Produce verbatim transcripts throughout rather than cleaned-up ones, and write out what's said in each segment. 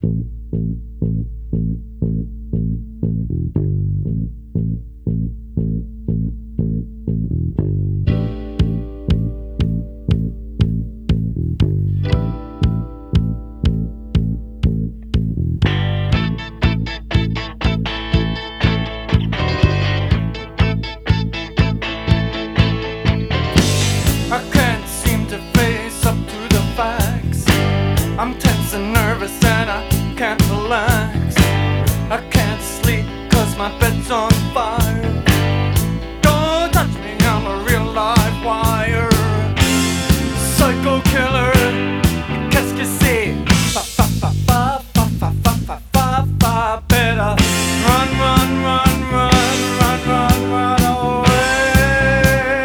I can't seem to face up to the facts. I'm tense and nervous and I can't relax. I can't sleep cause my bed's on fire. Don't touch me, I'm a real live wire. Psycho killer, qu'est-ce que c'est? Fa fa fa fa fa fa fa fa fa fa. Better run, run, run, run, run, run, run away.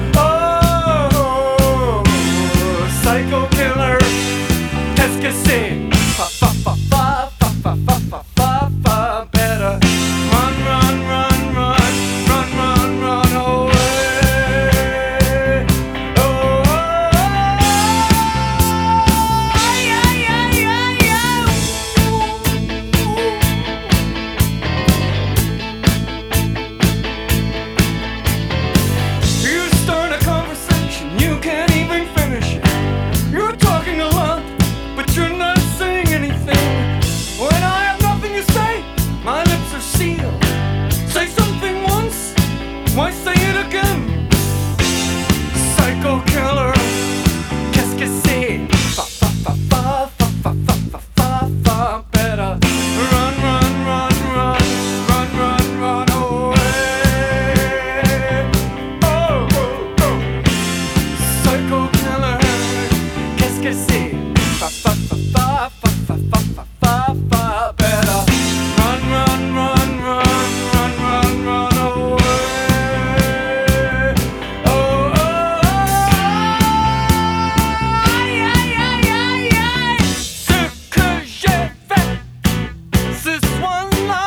Oh, psycho killer, qu'est-ce que c'est? Fa fa fa fa fa fa fa fa fa fa. Better run, run, run, run, run, run, run away. Oh, yeah, yeah, yeah, yeah. You start a conversation, you can't even finish it. You're talking a lot, but you're not saying anything. When I have nothing to say, my lips are sealed. Say something once, why say it again? Psycho killer, qu'est-ce que c'est? Fa fa fa fa fa fa fa fa fa fa. Better run, run, run, run, run, run, run away. Oh, oh, oh. Psycho killer, qu'est-ce que c'est? Fa fa fa fa fa fa fa fa fa fa. Better run, run, run, run, run, run, run away. Oh, oh, yeah, yeah, yeah, yeah. Ce que j'ai fait ce soir-là,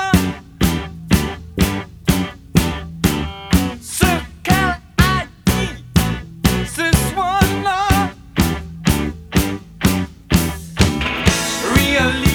ce qu'elle a dit ce soir-là, really.